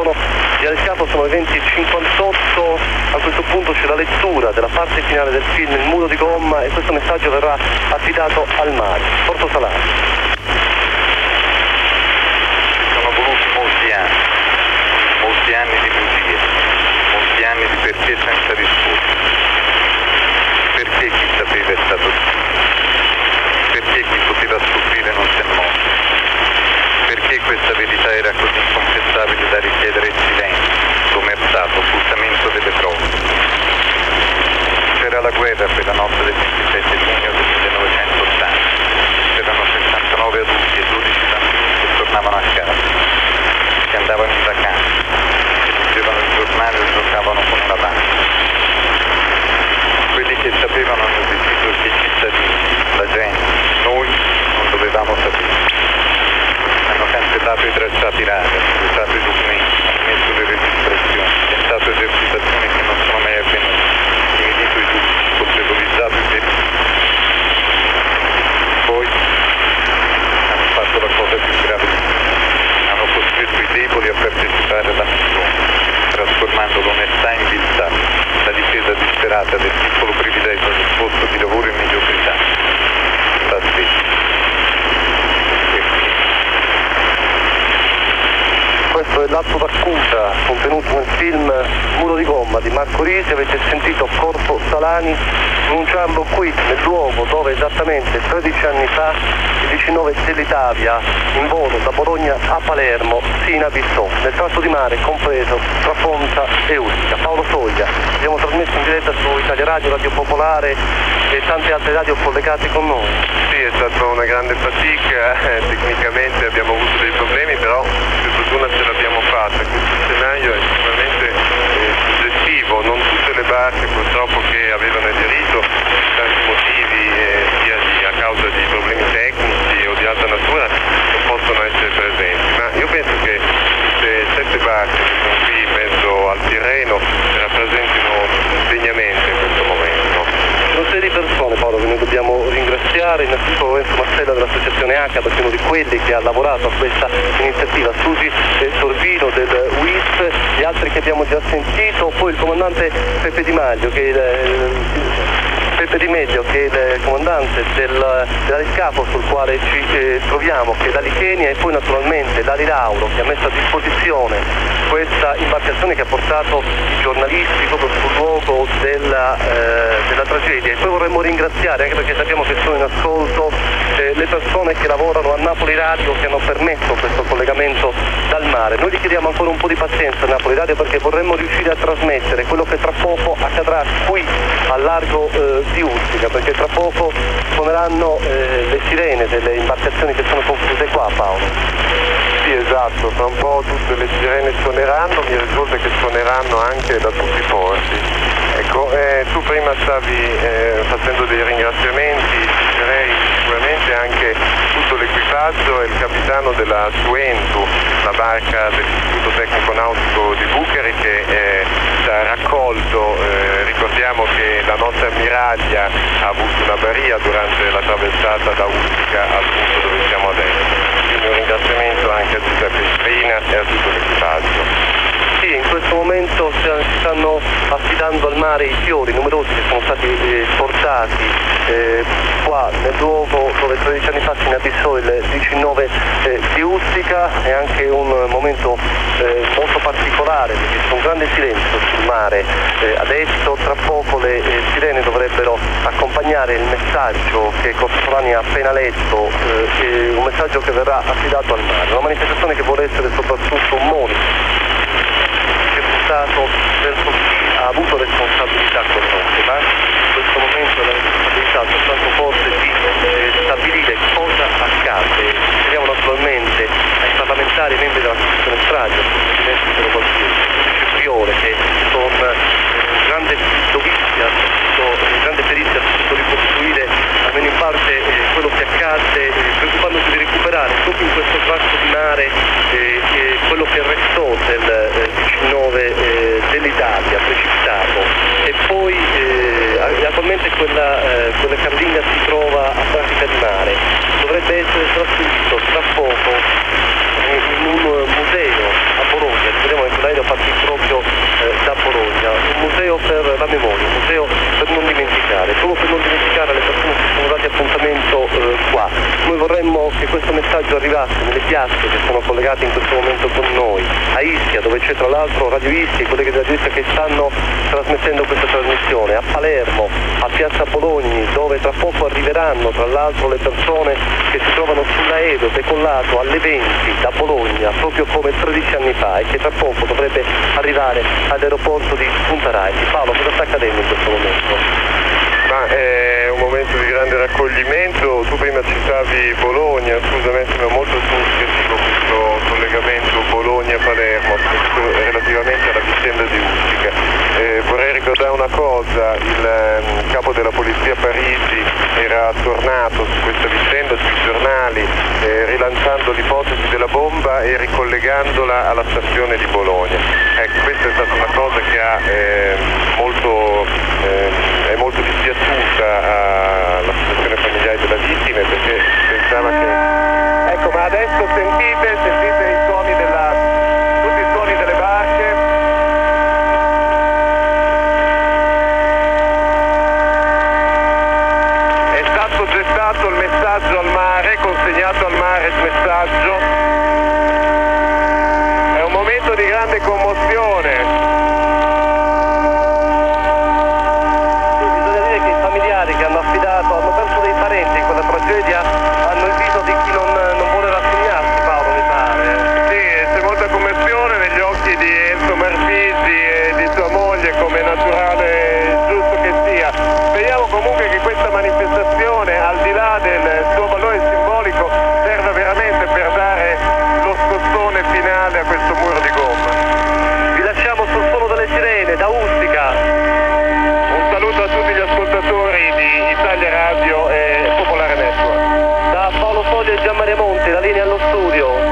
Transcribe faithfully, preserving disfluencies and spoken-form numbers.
Palermo. Via del Capo sono le venti e cinquantotto, a questo punto c'è la lettura della parte finale del film Il muro di gomma e questo messaggio verrà affidato al mare. Porto Salani. Sono voluti molti anni, molti anni di bugie, molti anni di perché senza risposta. Perché chi sapeva è stato zitto? Perché chi poteva scoprire non si è mosso? Perché questa verità era così inconfessabile da richiedere silenzio, l'omertato, occultamento delle prove? C'era la guerra quella notte del ventisette giugno del millenovecentottanta. C'erano sessantanove adulti e dodici bambini che tornavano a casa, che andavano in vacanza, che leggevano il giornale o giocavano con una banda. Quelli che sapevano hanno deciso che i cittadini, la gente, noi non dovevamo sapere. Hanno cancellato i tracciati radio, usato i documenti, messo le registrazioni, tentato esercitazioni che non sono mai avvenute, inibito i giudici, colpevolizzato i feriti. Poi hanno fatto la cosa più grave di tutti. Hanno costretto i deboli a partecipare alla missione, trasformando l'onestà in viltà, la difesa disperata del piccolo privilegio del posto di lavoro in mediocrità. La stessa. Questo è l'atto d'accusa contenuto nel film Muro di gomma di Marco Risi. Avete sentito Corpo Salani pronunciarlo qui nel luogo dove esattamente tredici anni fa il diciannove dell'Italia in volo da Bologna a Palermo si inabissò nel tratto di mare compreso tra Fonza e Ustica. Paolo Soglia, abbiamo trasmesso in diretta su Italia Radio, Radio Popolare e tante altre radio collegate con noi. Sì, è stata una grande fatica, eh, tecnicamente abbiamo avuto dei problemi, però per fortuna ce l'abbiamo fatta. Questo scenario è sicuramente eh, suggestivo, non tutte le barche purtroppo che avevano aderito per tanti motivi, eh, sia di, a causa di problemi tecnici o di altra natura, non possono essere presenti, ma io penso che queste sette barche che sono qui in mezzo al Tirreno rappresentino un insegnamento in questo momento. Una serie di persone, Paolo, che noi dobbiamo ringraziare, innanzitutto Lorenzo Mastella dell'associazione H, perché è uno di quelli che ha lavorato a questa iniziativa, Susi Sorbino del U I S, gli altri che abbiamo già sentito, poi il comandante Peppe Di Maglio, che è il, Peppe Di Meglio, che è il comandante del, del capo sul quale ci eh, troviamo, che è l'Ali Kenya, e poi naturalmente l'Ali Lauro, che ha messo a disposizione questa imbarcazione che ha portato i giornalisti proprio sul luogo della, eh, della tragedia. E poi vorremmo ringraziare, anche perché sappiamo che sono in ascolto, eh, le persone che lavorano a Napoli Radio, che hanno permesso questo collegamento dal mare. Noi gli chiediamo ancora un po' di pazienza a Napoli Radio, perché vorremmo riuscire a trasmettere quello che tra poco accadrà qui al largo eh, di Ustica, perché tra poco suoneranno eh, le sirene delle imbarcazioni che sono confuse qua, Paolo. Sì, esatto, tra un po' tutte le sirene suoneranno, mi risulta che suoneranno anche da tutti i porti. Ecco, eh, tu prima stavi eh, facendo dei ringraziamenti, direi sicuramente anche tutto l'equipaggio e il capitano della Suentu, la barca dell'Istituto Tecnico Nautico di Bucari, che eh, ci ha raccolto. Eh, ricordiamo che la nostra ammiraglia ha avuto una baria durante la traversata da Ustica al punto dove siamo adesso. Quindi un ringraziamento anche a Giuseppe Sprina e a tutto l'equipaggio. Sì, in questo momento si stanno affidando al mare i fiori numerosi che sono stati eh, portati eh, qua nel luogo dove tredici anni fa si inabissò il diciannove eh, di Ustica. È anche un momento eh, molto particolare, perché c'è un grande silenzio sul mare. Eh, adesso tra poco le eh, sirene dovrebbero accompagnare il messaggio che Corsolani ha appena letto, eh, un messaggio che verrà affidato al mare, una manifestazione che vuole essere soprattutto un monito verso chi ha avuto responsabilità con noi, ma in questo momento la responsabilità è soltanto forte di eh, stabilire cosa accade. Chiediamo naturalmente ai parlamentari, ai membri della Commissione Strage, al Presidente dello Consiglio, al Priore, che con eh, grande dovizia, eh, grande perizia ha potuto ricostruire almeno in parte eh, quello che accade, eh, preoccupandosi di recuperare proprio in questo tratto di mare eh, eh, quello che Piazza che sono collegati in questo momento con noi, a Ischia dove c'è tra l'altro Radio Ischia, i colleghi della Radio Ischia che stanno trasmettendo questa trasmissione, a Palermo, a Piazza Bologni dove tra poco arriveranno tra l'altro le persone che si trovano sull'aereo decollato alle venti da Bologna proprio come tredici anni fa e che tra poco dovrebbe arrivare all'aeroporto di Punta Raisi. Paolo, cosa sta accadendo in questo momento? Ma è un momento di grande raccoglimento. Tu prima citavi Bologna, scusami, sembra molto significativo questo collegamento Bologna-Palermo relativamente alla vicenda di Ustica. Eh, vorrei ricordare una cosa, il eh, capo della polizia Parisi era tornato su questa vicenda sui giornali eh, rilanciando l'ipotesi della bomba e ricollegandola alla stazione di Bologna. Ecco, questa è stata una cosa che ha eh, molto, eh, è molto dispiaciuta alla situazione familiare della vittima perché pensava che... Ecco, ma adesso sentite, sentite i suoni della... tutti i suoni delle barche. È stato gettato il messaggio al mare, consegnato al mare il messaggio. È un momento di grande commozione. Che hanno affidato, hanno perso dei parenti in quella tragedia, hanno il viso di chi non, non vuole rassegnarsi, Paolo, mi pare. Sì, c'è molta commozione negli occhi di Enzo Marfisi e di sua moglie, come naturale e giusto che sia. Speriamo comunque che questa manifestazione, al di là del suo valore simbolico, serva veramente per dare lo scossone finale a questo muro di gomma. Vi lasciamo sul suono delle sirene, da Ustica. Un saluto a tutti gli ascoltatori di Italia Radio e Popolare Network. Da Paolo Foglia e Gianmaria Monti, la linea allo studio.